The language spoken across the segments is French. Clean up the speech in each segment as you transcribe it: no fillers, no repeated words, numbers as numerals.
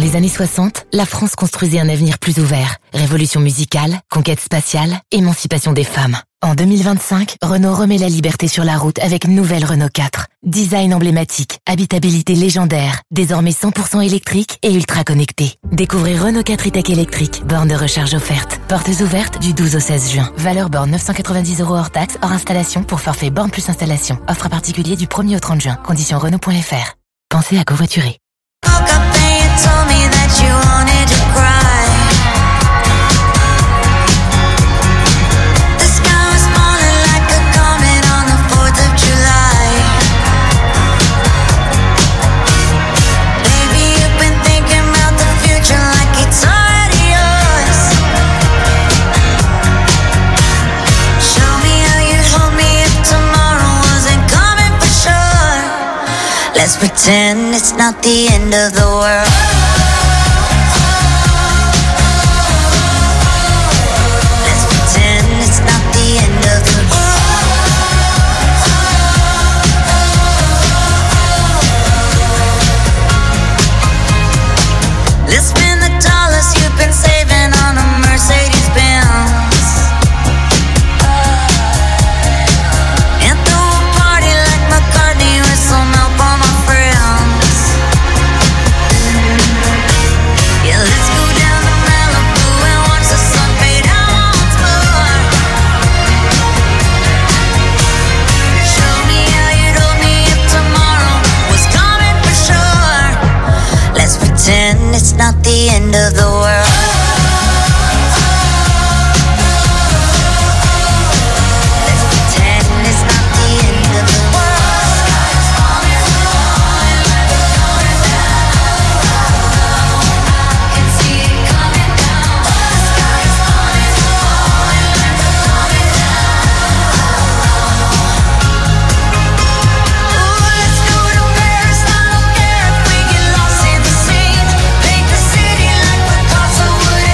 les années 60, la France construisait un avenir plus ouvert. Révolution musicale, conquête spatiale, émancipation des femmes. En 2025, Renault remet la liberté sur la route avec nouvelle Renault 4. Design emblématique, habitabilité légendaire, désormais 100% électrique et ultra connecté. Découvrez Renault 4 e-Tech électrique, borne de recharge offerte. Portes ouvertes du 12 au 16 juin. Valeur borne 990 € hors taxe, hors installation pour forfait borne plus installation. Offre à particulier du 1er au 30 juin. Conditions Renault.fr. Pensez à covoiturer. Let's pretend it's not the end of the world. Let's pretend it's not the end of the world. Let's spend the dollars you've been saving on a Mercedes Benz. And throw a party like McCartney with some help on my friends. Yeah, let's go down to Malibu and watch the sun fade out once more. Show me how you'd hold me if tomorrow was coming for sure. Let's pretend it's not the end of the world. Would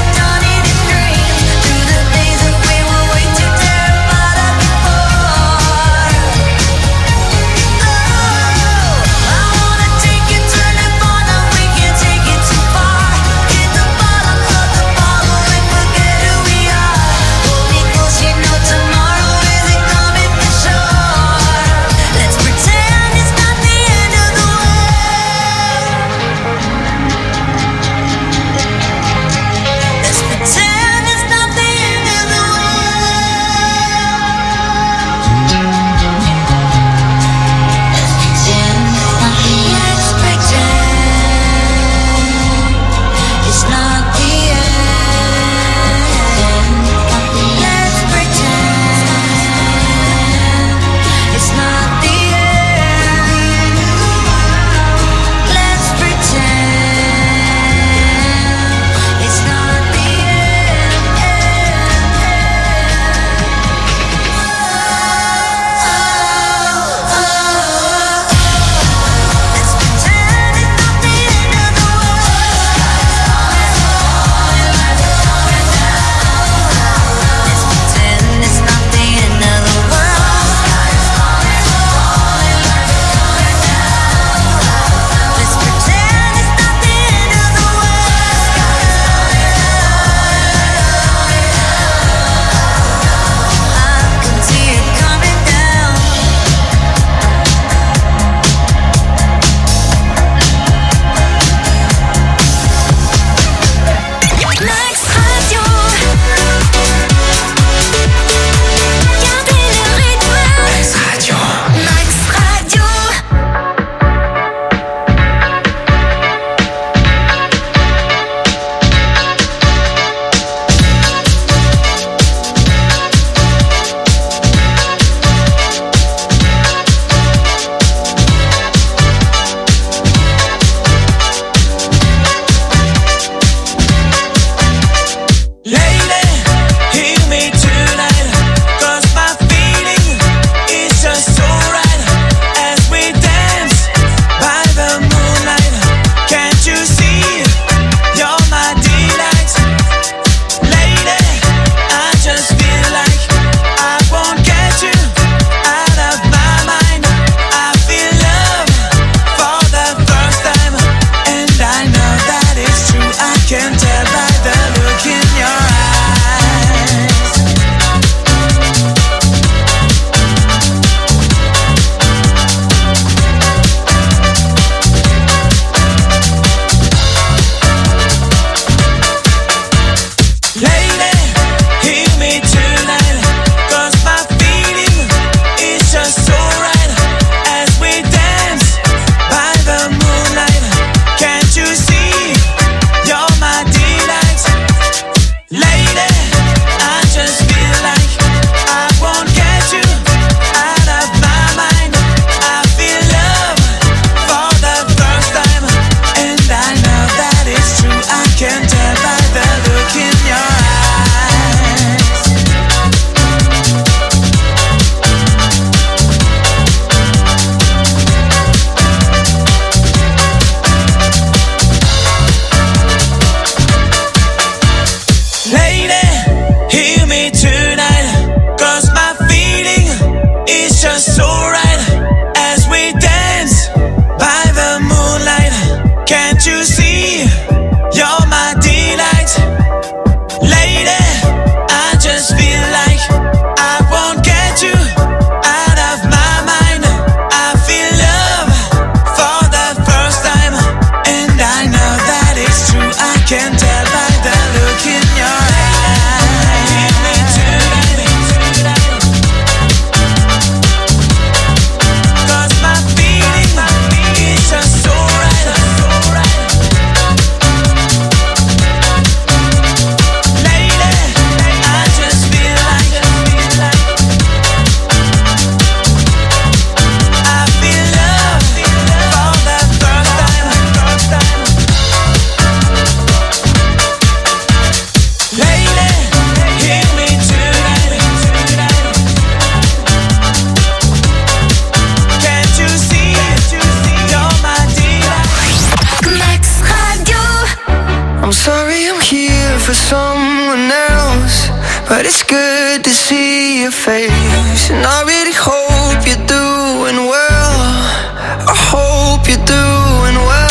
sorry I'm here for someone else, but it's good to see your face. And I really hope you're doing well. I hope you're doing well.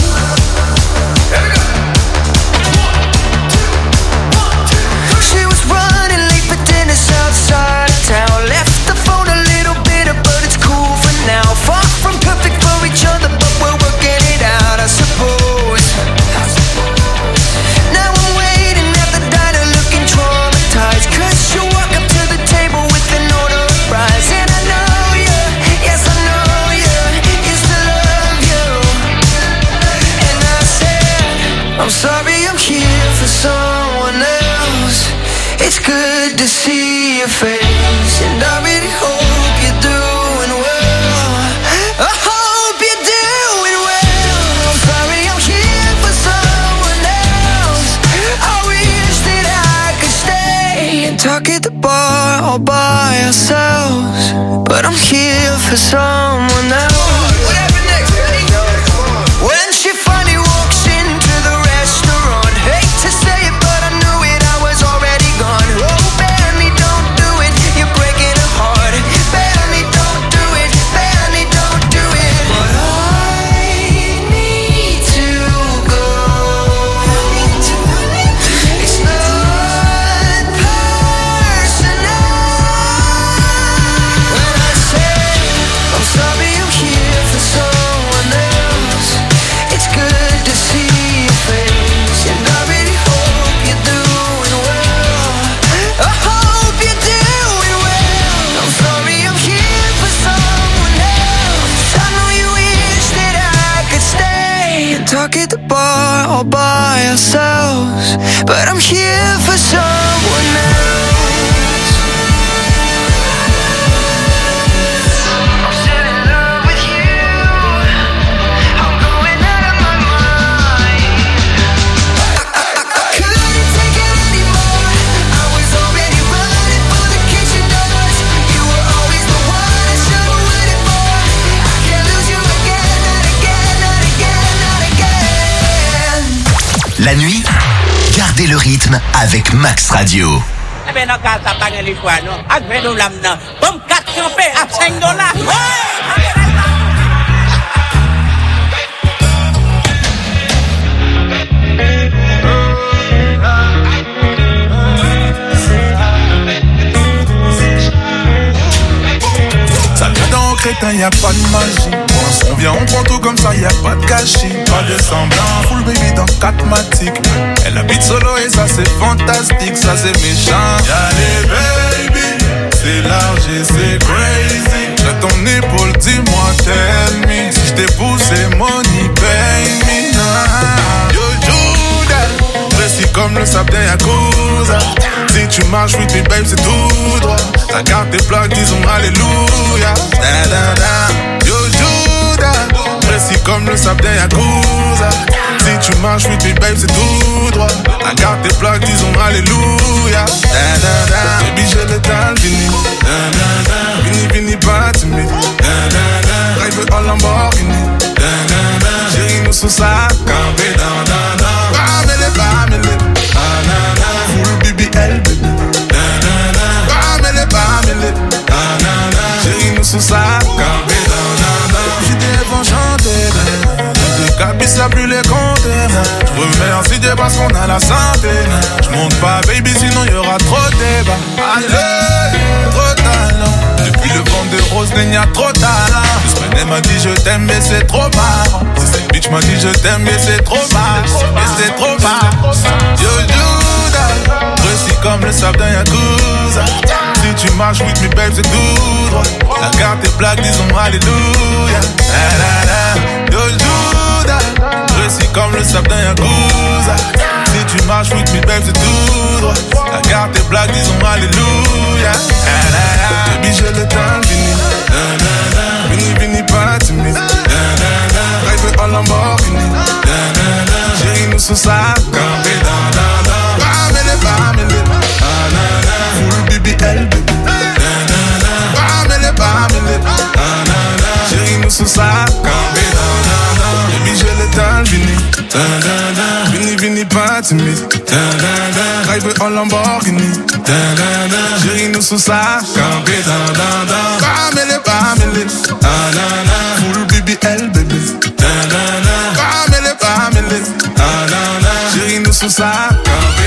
She was running late for dinner outside of town. Left the phone a little bitter, but it's cool for now. Far from perfect for each other, but we're working it out, I suppose. Now I'm waiting at the diner looking traumatized, 'cause you walk up to the table with an order of fries. And I know you, yes I know you, used to love you. And I said, I'm sorry I'm here for someone else. It's good to see your face, and I really hope you're doing well. I hope you're doing well. I'm sorry I'm here for someone else. I wish that I could stay and talk at the bar all by ourselves, but I'm here for someone else. What happened next? When she finally walks into the restaurant, hate to say it, but I knew it, I was already gone. Oh, Benny, don't do it, you're breaking her heart. Benny, don't do it, Benny, don't do it. But I need to go. It's not personal. When I say I'm sorry I'm here for someone else, it's good to see your face, and I really hope you're doing well. I hope you're doing well. I'm sorry I'm here for someone else. I know you wish that I could stay and talk at the bar all by ourselves, but I'm here for someone else. I'm still in love with you. I'm going out of my mind. I couldn't take it anymore. I was already running for the kitchen doors. You were always the one I should have waited for. I can't lose you again, not again, not again, not again. La nuit, gardez le rythme avec Max Radio. Eh bien, dans le cas, ça pas de l'histoire, non? Avec nous, l'âme, comme 4 campés à $5. Ça vient dans crétin, y'a pas de magie. On vient, on prend tout comme ça, y'a pas de gâchis. Pas de semblant, full baby dans 4 matiques. Elle habite solo et ça c'est fantastique, ça c'est méchant. Y'a les baby, c'est large et c'est crazy. J'ai ton épaule, dis-moi tell me. Si j't'ai poussé, money pay me. Yo Judas, précis comme le sable d'un Yakuza. Si tu marches with me babe c'est tout droit. Ta carte est plaque, disons alléluia. Da da da. Yo Judas, précis comme le sable d'un Yakuza. Si tu marches with me babe c'est tout droit. Ta carte est plaque, disons alléluia. Da da da. Baby j'ai le temps fini. Da da da. Vini vini pas timide. Da da da. Drive en Lamborghini. Da da da. Chérie nous sous sa campé. Da da da. Bamele. Ah na na. Full BBL baby. Da da da. Bamele. Ah na na. Chérie nous sous sa campé. Da da da. J'étais devant chanter. Les cabis ça plus les compter. J'remercie Dieu parce qu'on a la santé. J'monte pas baby sinon y'aura trop de débat. Allez, trop talent. Depuis le vent de rose il y a trop talent. Elle m'a dit je t'aime mais c'est trop marrant. Cette bitch m'a dit je t'aime mais c'est trop marrant. Mais c'est trop marrant. Yo Judas, précis comme le sable d'un Yakuza. Si tu marches with me babe c'est tout droit. La carte est black disons alléluia. La la la. Yo Judas, précis comme le sable d'un Yakuza. Si tu marches with me babe c'est tout droit. La carte est black disons alléluia. La la la. Baby j'ai le temps fini. La la la. Vini pas timide. Drive en Lamborghini. Chérie nous sous sa campé. Bamele. Ah na na. Full BBL baby. Bamele. Ah na na. Chérie nous sous sa campé. Baby j'ai le temps fini. Vini pas timide. Drive en Lamborghini. Chérie, nous sous ça, campé Pamele, Pamele. Full BBL, bébé. Pamele, Pamele. Chérie, nous sous ça, campé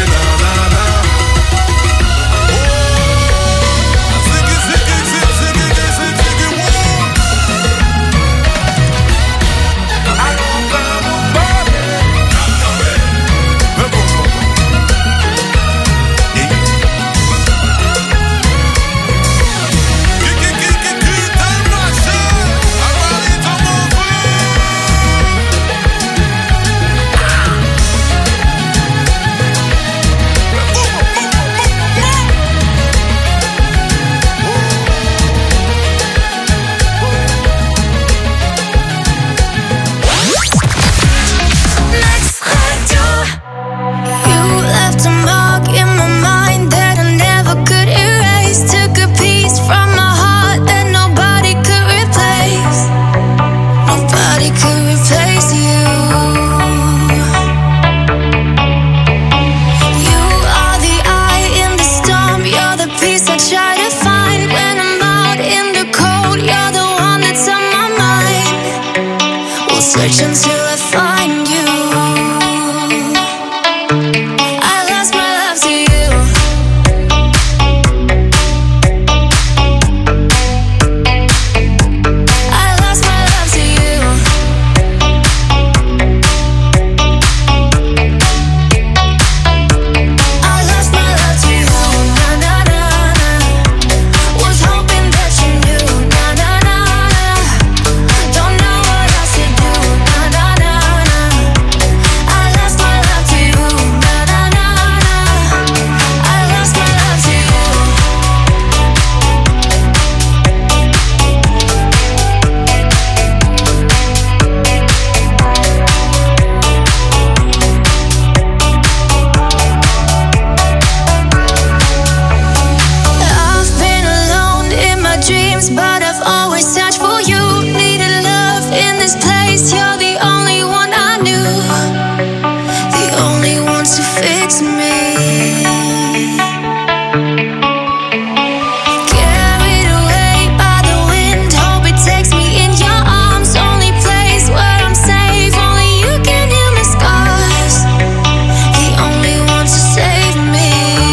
Search until I find you. I lost my love to you. I lost my love to you. I lost my love to you. Na na na na. Was hoping that you knew. Na na na na. Don't know what else to do. Na na na na. I lost my love to you. Na na na na. I lost my love to you. I've been alone in my dreams, but I've always searched for you. Needed love in this place. You're the only one I knew, the only one to fix me. Carried away by the wind, hope it takes me in your arms. Only place where I'm safe, only you can heal my scars. The only one to save me.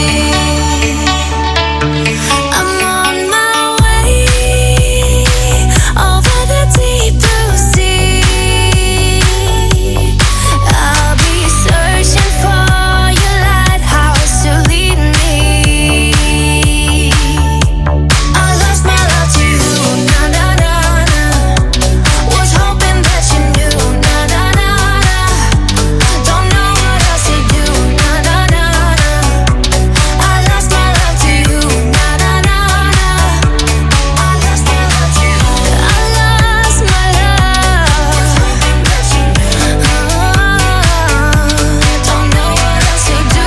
I'm on my way over the deep blue sea. I'll be searching for your lighthouse to lead me. I lost my love to you. Na na na na. Was hoping that you knew. Na na na na. Don't know what else to do. Na na na na. I lost my love to you. Na na na na. I lost my love to you. I lost my love. Was hoping that you knew. Don't know what else to do.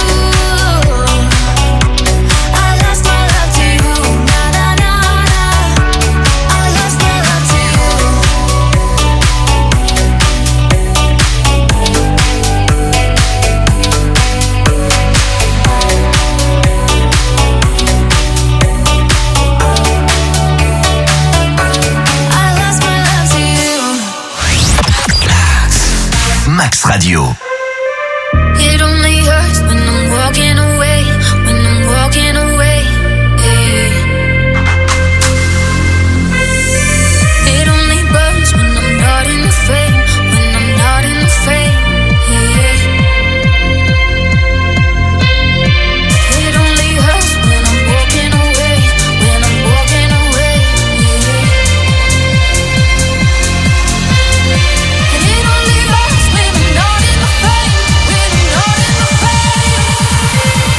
I lost my love to you. Na na na na. I lost my love to you. I lost my love to you. Max Radio. It only hurts when I'm walking away, when I'm walking away. Yeah. It only burns when I'm not in the frame, when I'm not in the frame. Yeah. It only hurts when I'm walking away, when I'm walking away. Yeah. And it only hurts when I'm not in the frame, when I'm not in the frame.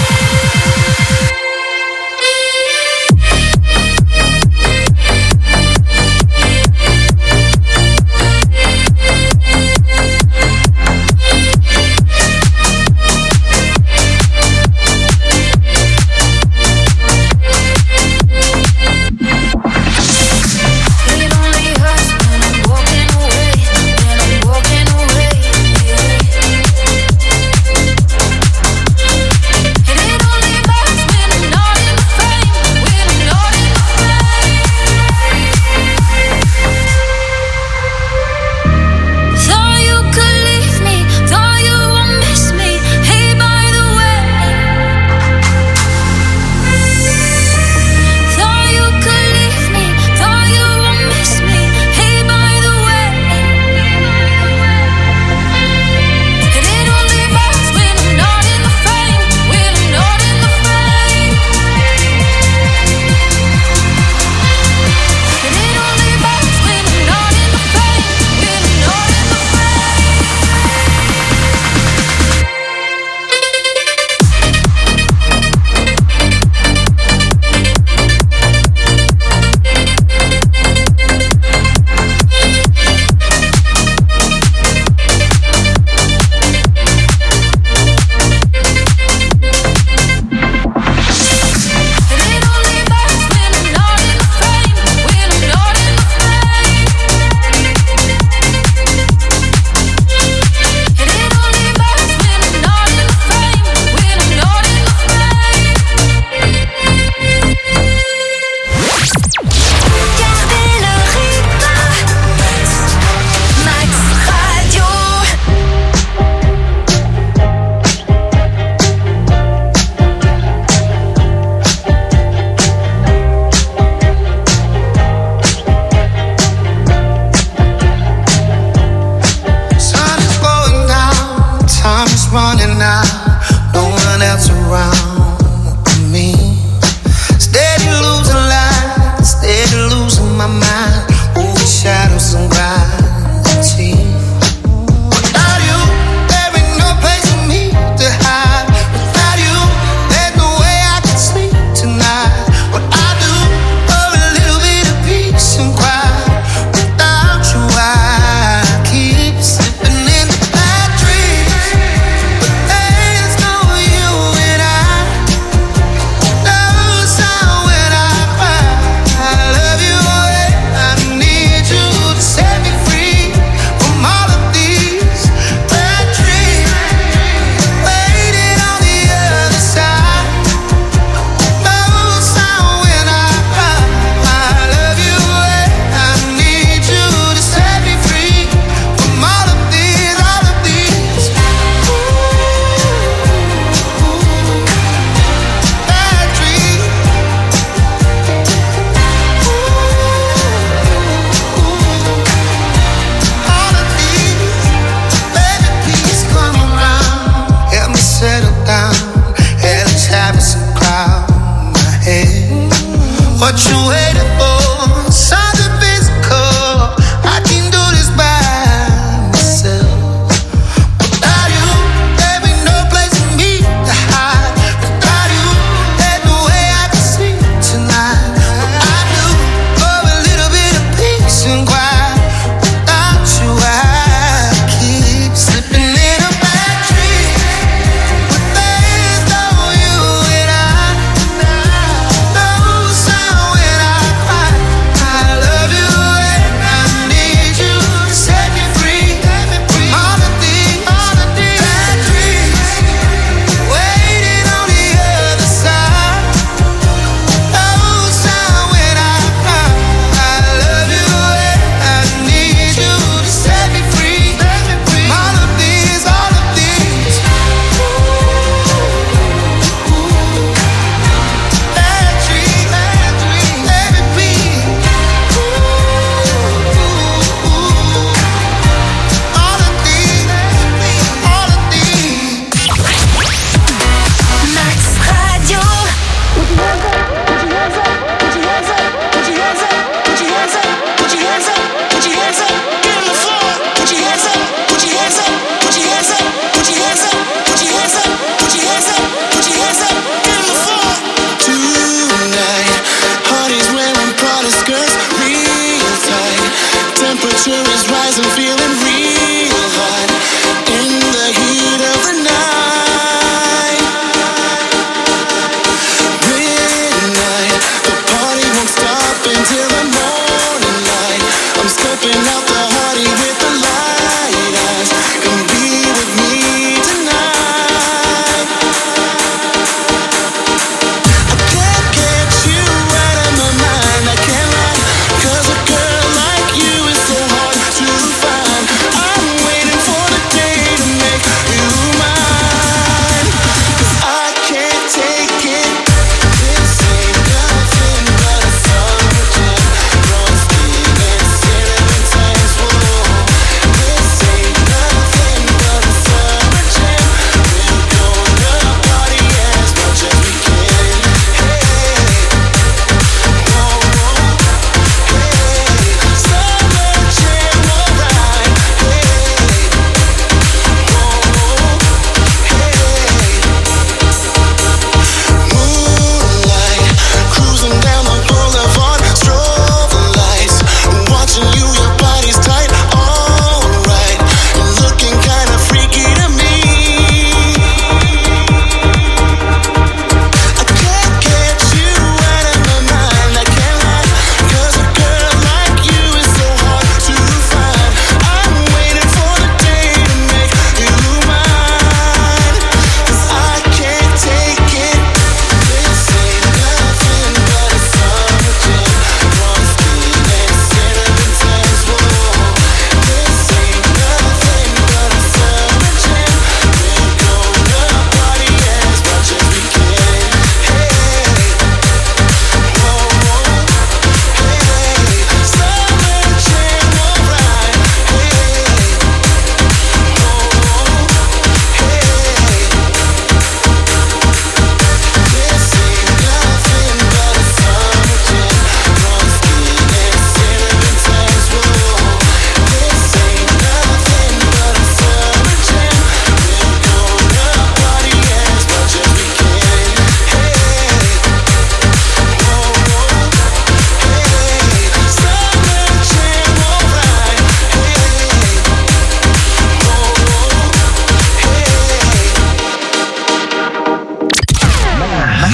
falling out, no one else around me. Steady losing light, steady losing my mind, moving shadows and gravity. Without you, there ain't no place for me to hide. Without you, there's no way I can sleep tonight. What I do for a little bit of peace and quiet. Without you, I keep slipping into bad dreams. But there's no you and I.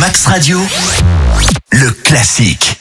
Max Radio, le classique.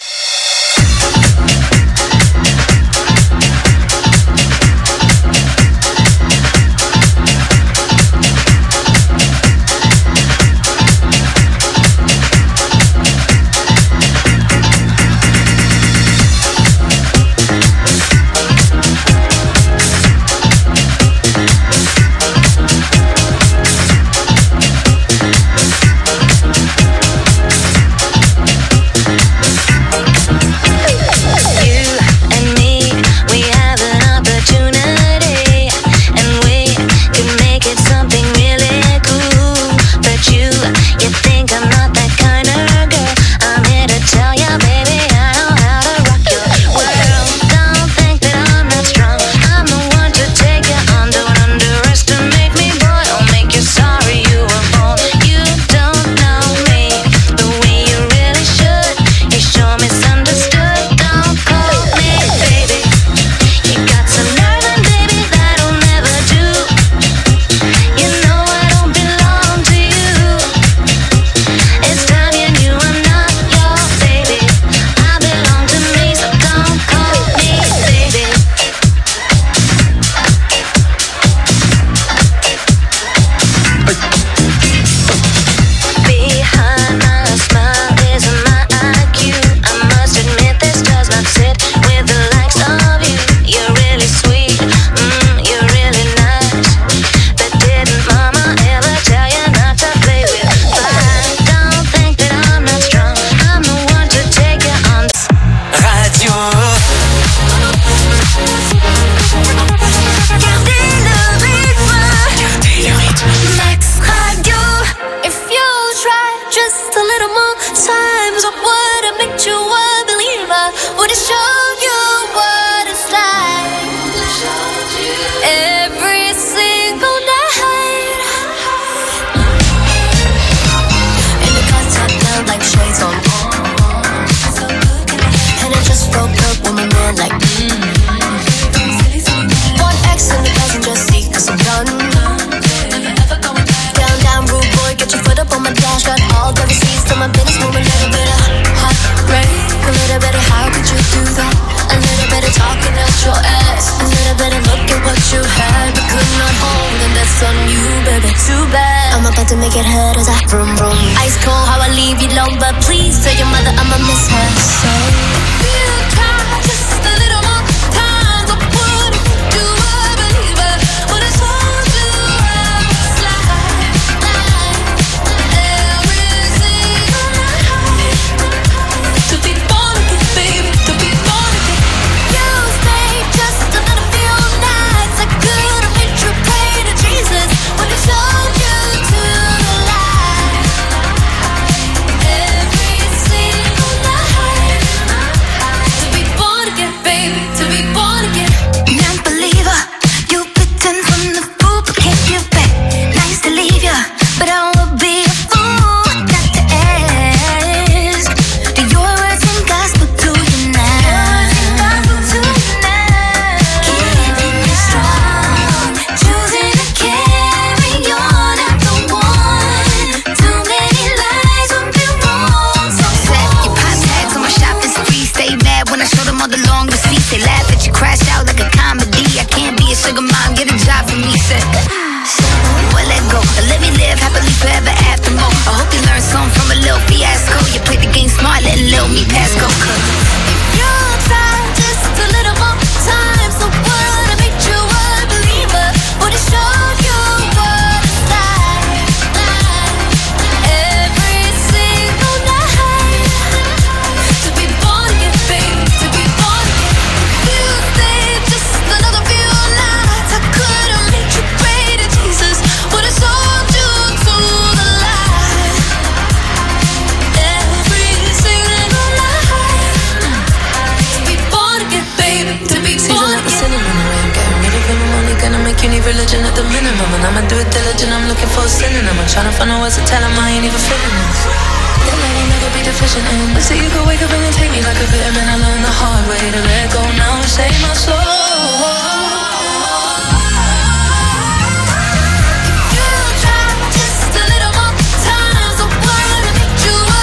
You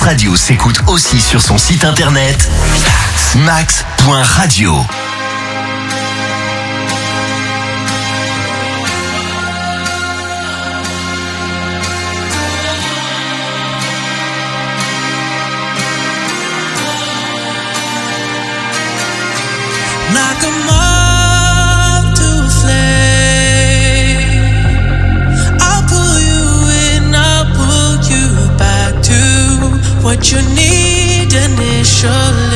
Radio s'écoute aussi sur son site internet max.radio. Like a moth to a flame, I'll pull you in, I'll pull you back to what you need initially.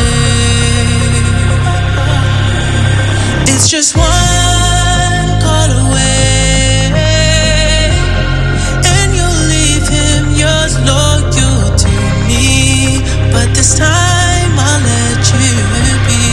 It's just one call away, and you'll leave him yours loyal to me. But this time I'll let you be.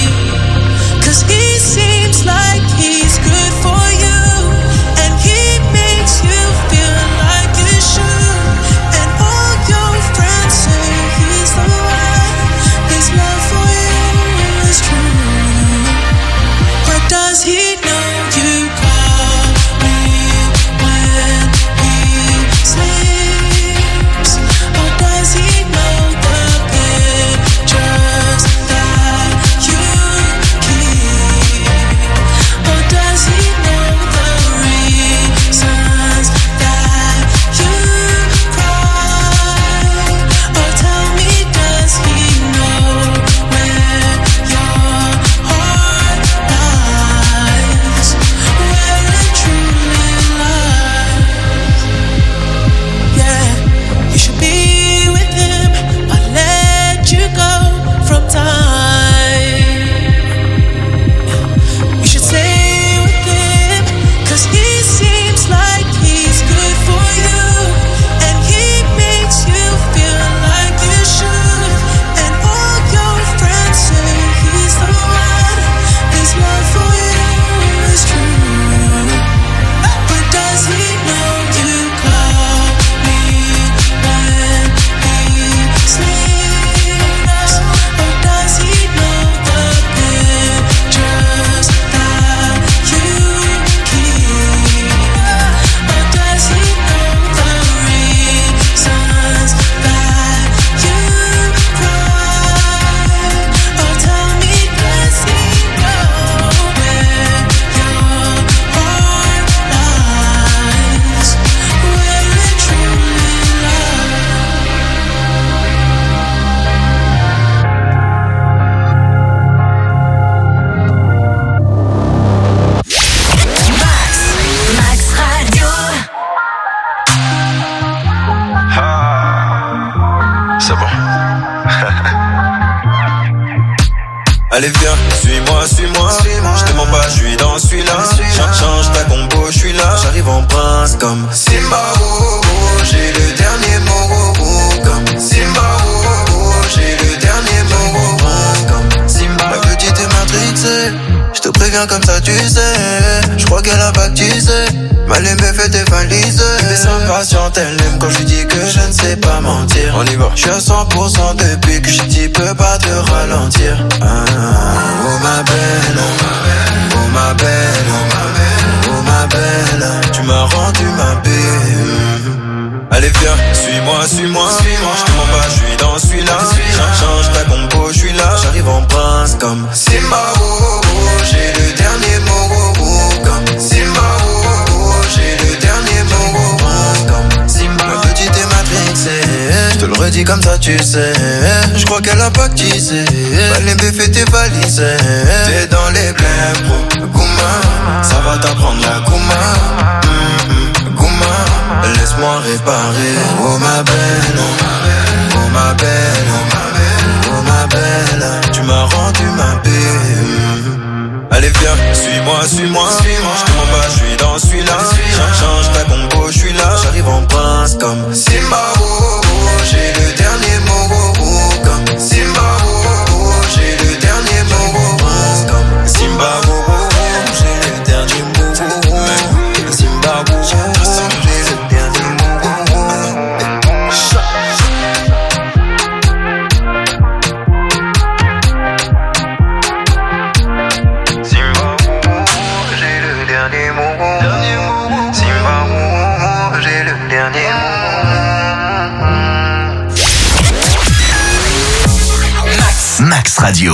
He seems like he's good for you, and he makes you feel like you should. And all your friends say he's the one. His love for you is true. But does he know you call me when he sleeps? Or does he know the pictures that you keep? Or does he know the reasons that you cry? Or tell me, does he know where your heart lies? Where it truly lies? Yeah, you should be with him. I'll let you go from time. You should stay with him, 'cause he seems like he's good for you, and he makes you feel like you should. And all your friends say he's the one. His love for you is true. But does he know you call me when he sleeps? Or does he know the pictures that you keep? Or does he know the reasons that you cry? Or tell me, does he know where your heart lies? Where it truly lies? Max Radio. C'est bon. Allez viens, suis-moi, suis-moi. Je te mens pas, je suis dans celui-là. Change ta combo, je suis là. J'arrive en prince comme Simba, oh, oh. J'ai le dernier mot, oh, oh. Comme Simba, oh, oh. J'ai le dernier mot, oh, oh. Comme Simba. La petite est matrixée, je te préviens comme ça tu sais. Je crois qu'elle a baptisé, mal aimé fait tes valises. Mais sans patiente, elle aime quand je lui dis que je ne sais pas mentir. On y va. Je suis à 100% depuis que je dis peux pas te ralentir. Oh ma belle, oh ma belle, oh ma belle, tu m'as rendu ma belle. Allez viens, suis-moi, suis-moi. Je te mens pas, je suis dans celui-là. Change ta combo, je suis là. J'arrive en prince comme Simba, oh, oh, oh. J'ai le dernier mot, oh, oh. Comme Simba, oh, oh, oh. J'ai le dernier mot, oh, oh. Comme Simba. Ma petite est matrixée, je te le redis comme ça tu sais. Je crois qu'elle a baptisé, les fait tes valises. T'es dans les blèmes, bro, Gouma. Ça va t'apprendre la Gouma. Gouma, laisse-moi réparer. Oh ma belle, oh ma belle, oh ma belle, tu m'as rendu ma belle. Allez viens, suis-moi, suis-moi. Je te mens pas, je suis dans celui-là. Change ta combo, je suis là. J'arrive en prince comme Simba, oh, oh, oh. J'ai le dernier mot, oh, oh. Comme Simba, oh, oh, oh. J'ai le dernier mot, oh, oh. Comme Simba, oh, oh, oh. J'ai le dernier mot, oh, oh. Simba, oh, oh, oh. J'ai le dernier mot, oh, oh. Simba, oh, oh. J'ai le dernier mot, oh, oh. Simba, oh, oh. J'ai le dernier mot. Radio.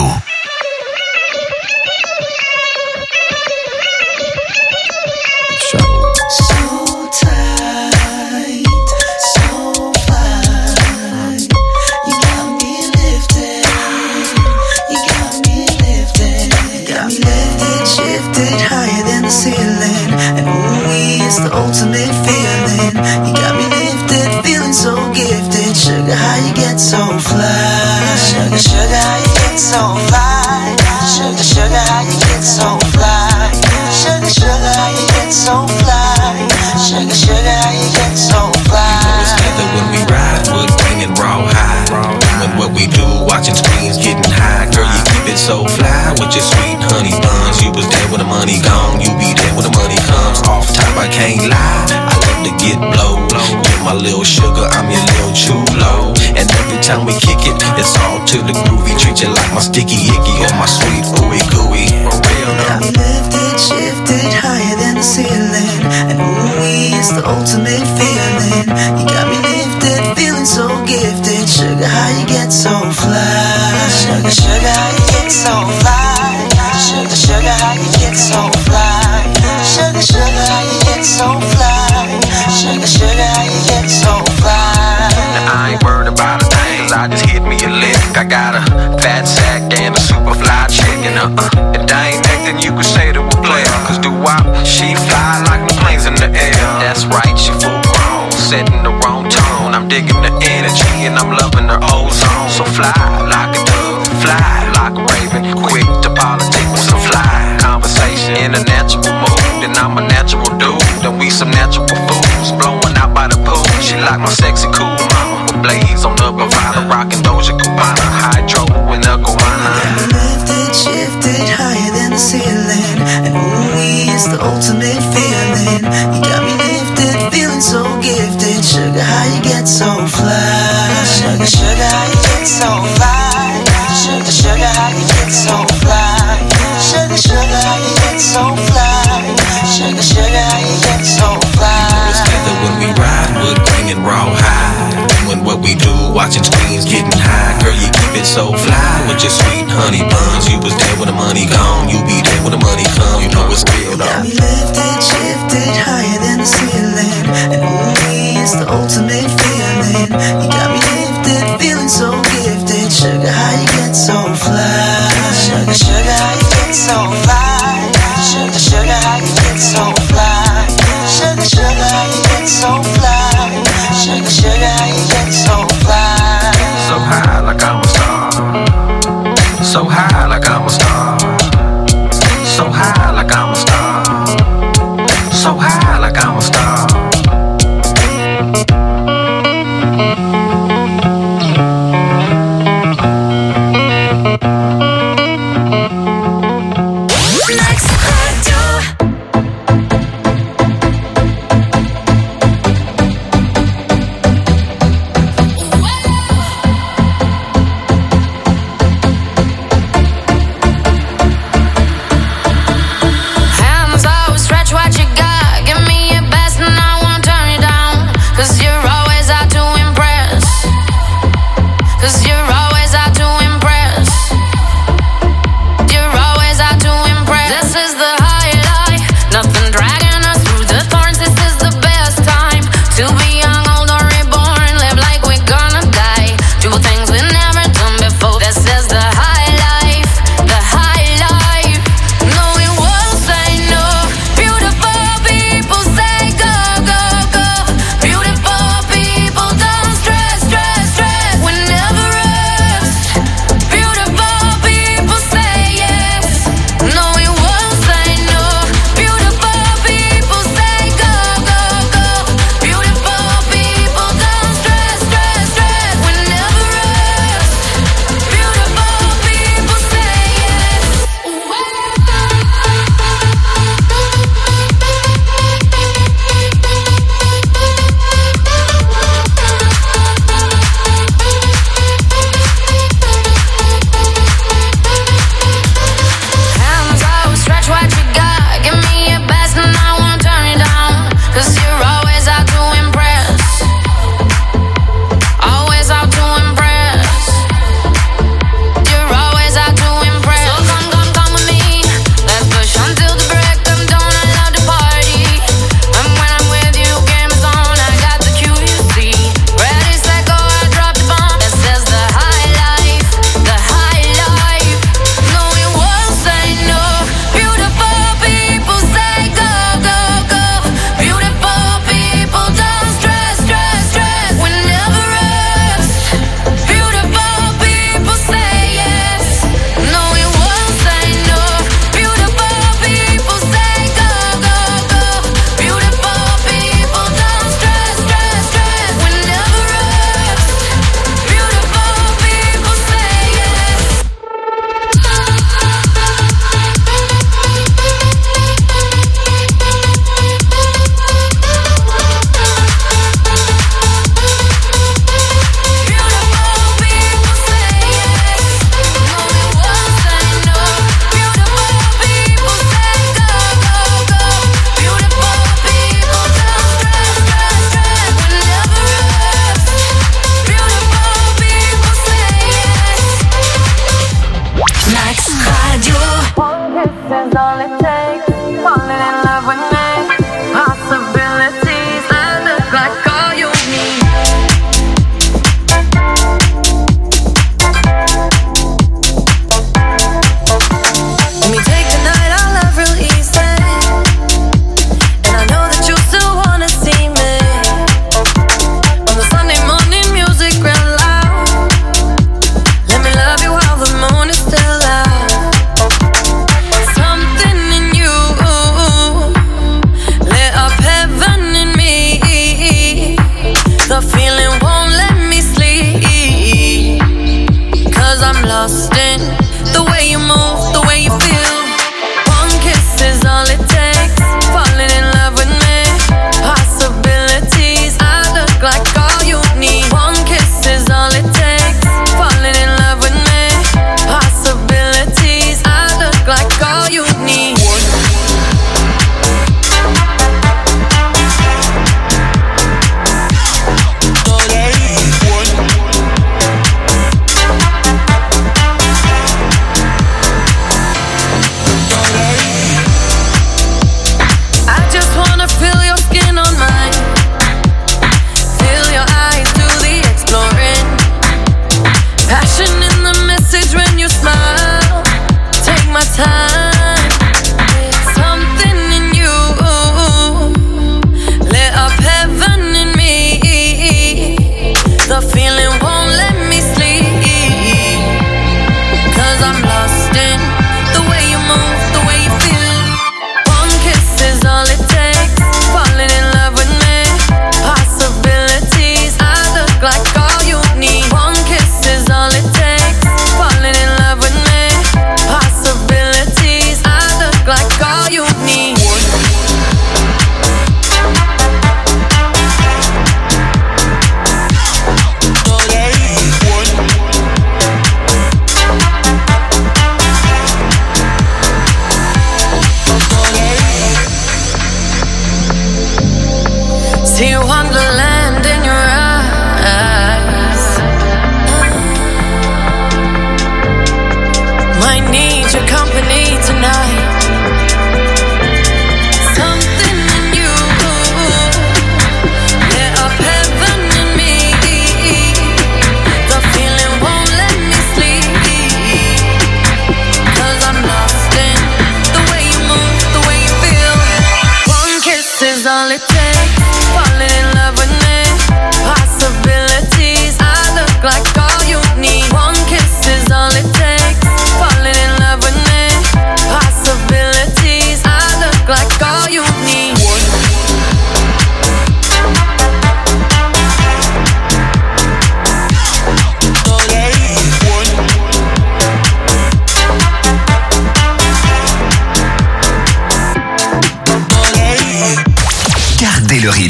The ultimate feeling. You got me lifted, feeling so gifted. Sugar, how you get so fly? Sugar, sugar, how you get so fly? Sugar, sugar, how you get so fly? Sugar, sugar, how you get so fly? Sugar, sugar, how you get so fly? You know it's together when we ride, wood grain and raw high. Doing what we do, watching screens, getting high. Girl, you keep it so fly with your sweet honey buns. You was there when the money gone, you be there when the money comes. Off top, I can't lie, I love to get blow. You're my little sugar, I'm your little chulo. And every time we kick it, it's all to the groovy. Treat you like my sticky icky or my sweet ooey gooey. For real, no. Got me lifted, shifted, higher than the ceiling. And ooh, it's the ultimate feeling. You got me lifted, feeling so gifted. Sugar, how you get so fly? Sugar, sugar, how you get so fly? Sugar, sugar, how you get so fly? Sugar, sugar, how you get so fly? Sugar, sugar, how you get so fly? Now I ain't worried about a thing, 'cause I just hit me a lick. I got a fat sack and a super fly chick. And if I ain't acting, you could say to a player. 'Cause do-wop, she fly like the planes in the air. That's right, she full grown, setting the wrong tone. I'm digging the energy and I'm loving her ozone. So fly like a dove, fly like a raven. Quick to politic with some fly conversation. In a natural mood, and I'm a natural dude. And we some natural fools, blowing out by the pool. She like my sexy cool mama, with blades on the Bavada, rockin' Doja Cubana, hydro in the Guana. Lifted, shifted, higher than the ceiling. And ooh, it's the ultimate feeling. You got me lifted, feeling so gifted. Sugar, how you get so fly? Sugar, sugar, how you get so fly? Sugar, sugar, how you get so fly? Sugar, sugar, how you get so fly? Sugar, sugar, how you get so fly? You know it's together when we ride, wood grain and raw high. Doing what we do, watching screens, getting high. Girl, you keep it so fly with your sweet honey buns. You was there when the money gone, you be there when the money come. You know it's real though. Got me lifted, shifted, higher than the ceiling. And ooh, it's the ultimate feeling. You got me lifted, feeling so gifted. Sugar, how you get so fly? Sugar, sugar, how you get so fly? Sugar, sugar, how you get so fly? Sugar, sugar, how you get so fly? Sugar, sugar, how you get so fly? So high like I'm a star, so high like I'm a star, so high like I'm a star, so high like I'm a star.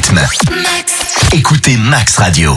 rythme. Écoutez Max Radio.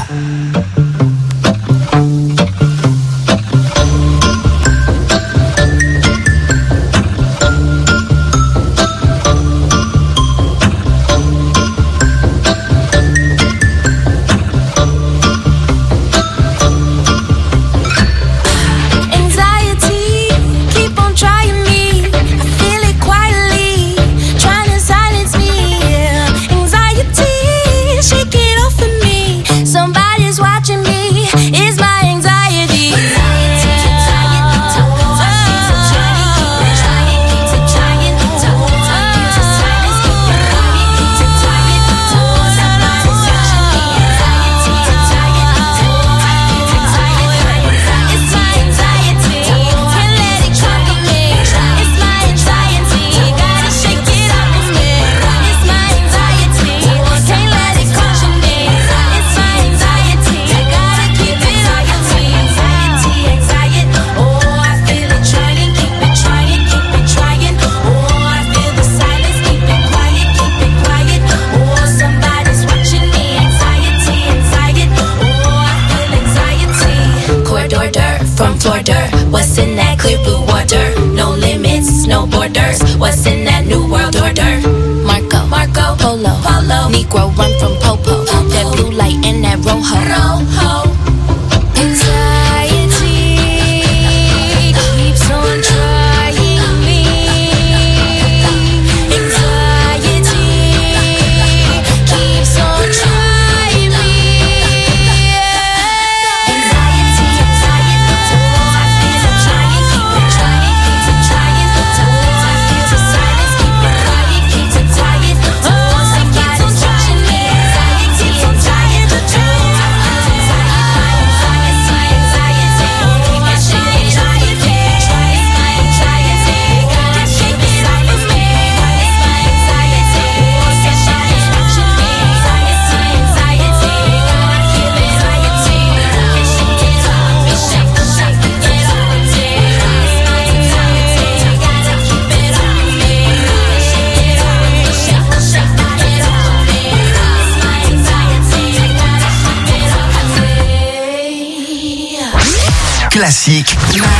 Classique.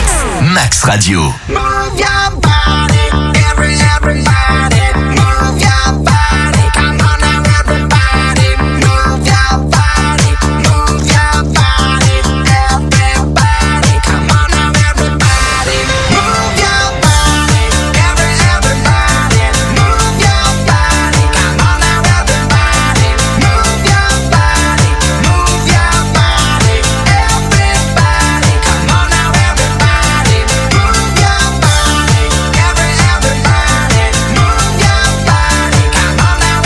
Max Radio. Move your body, everybody. Move your body, come on now, everybody. Move your body, move your body, everybody. Come on now, everybody. Move your body, everybody. Move your body, come on now, everybody. Move your body, move your body, everybody. Come on now, everybody. Move your body, everybody. Move your body, come on now,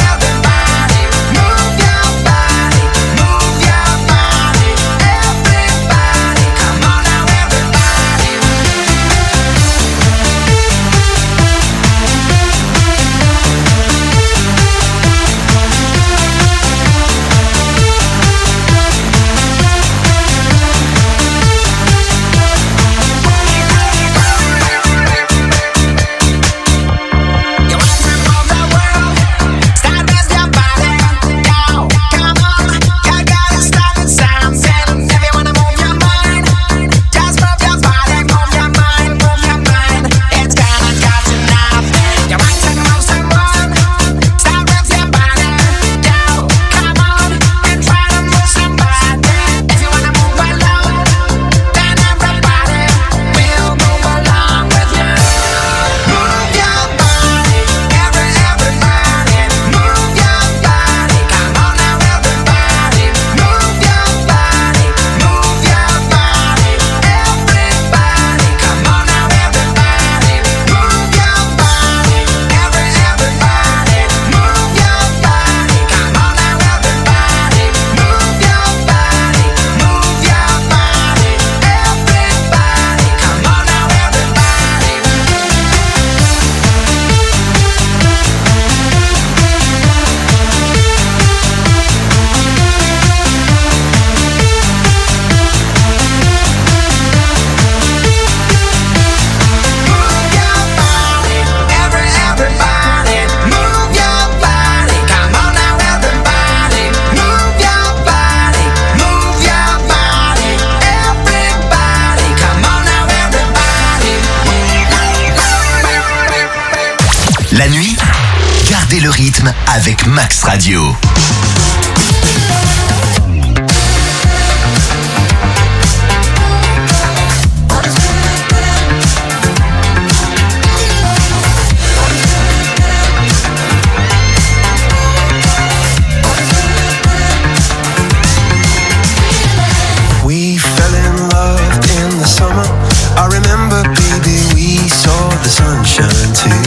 rythme avec Max Radio. We fell in love in the summer. I remember, baby, we saw the sunshine too.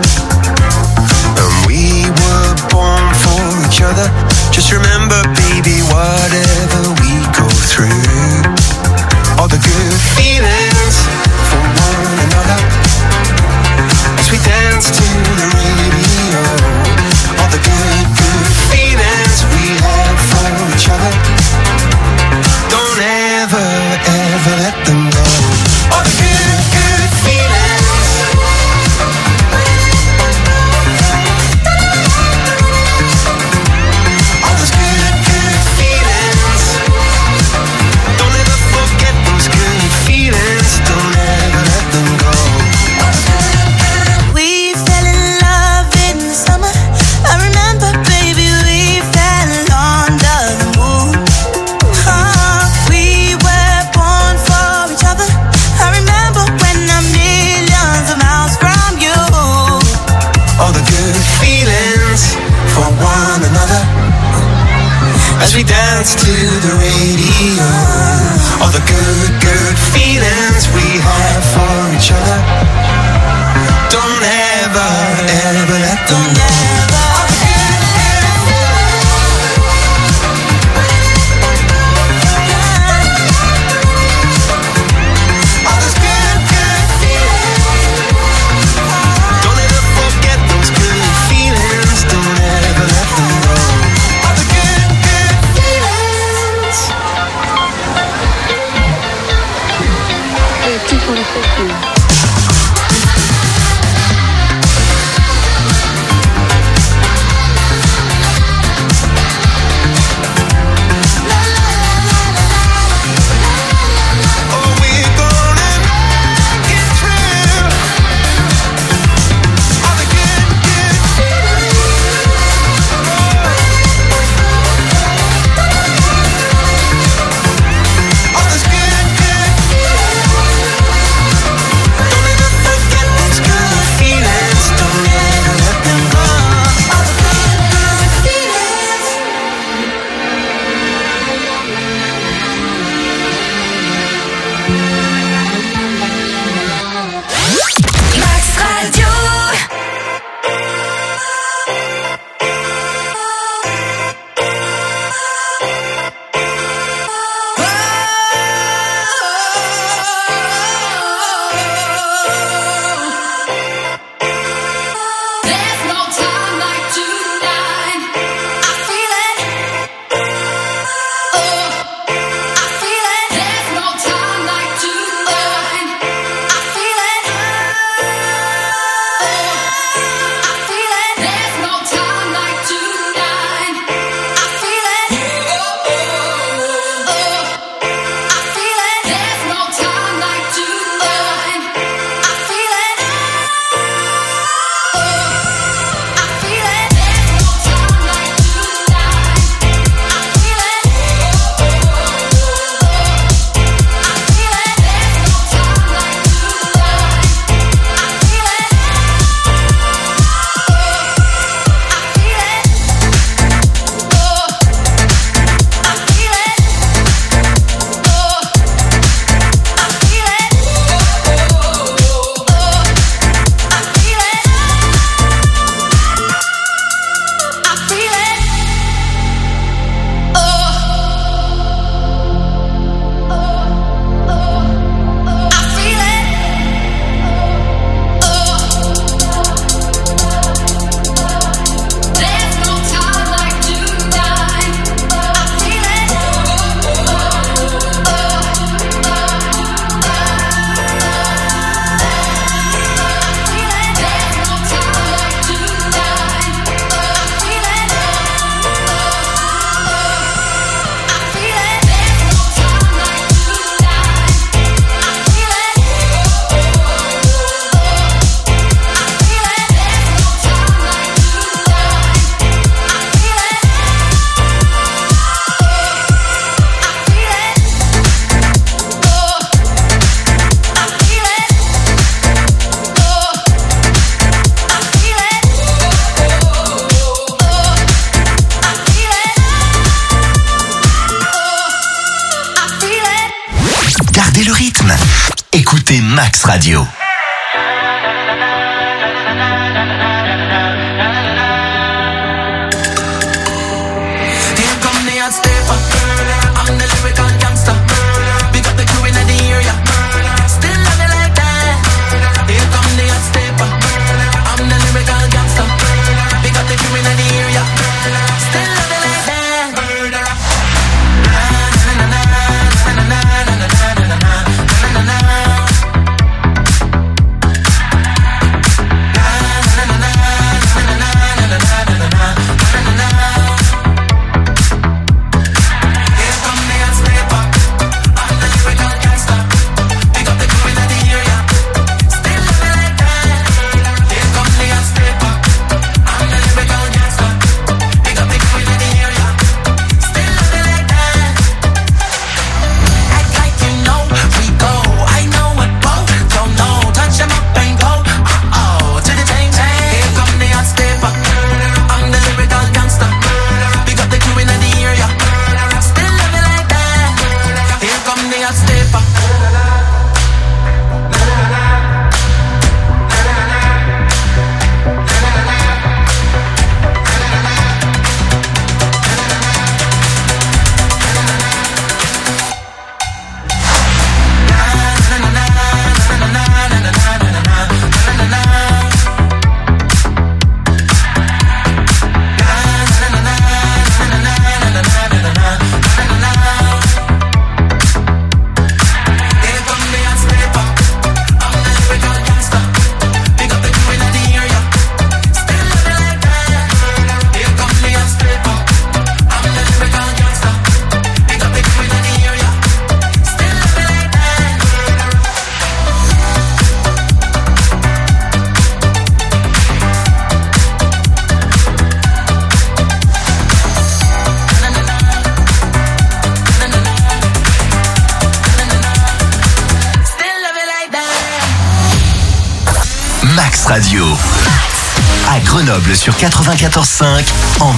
And we were born for each other. Just remember, baby, whatever we go through, all the good feelings for one another, as we dance to the radio, all the good, good feelings we have for each other. Don't ever, ever let them go. All the good, good feelings. All those good, good feelings. Don't ever forget those good feelings. Don't ever let them go. We fell in love in the summer. I remember, baby, we fell under the moon. We were born for each other. I remember when I'm millions of miles from you. All the good feelings for one another, as we dance to the radio. All the good, good feelings we have for each other. Don't ever, ever let them go. All those good, good feelings. Don't ever forget those good feelings. Don't ever let them go. All the good, good feelings. écoutez Max Radio. Radio. À Grenoble sur 94.5, en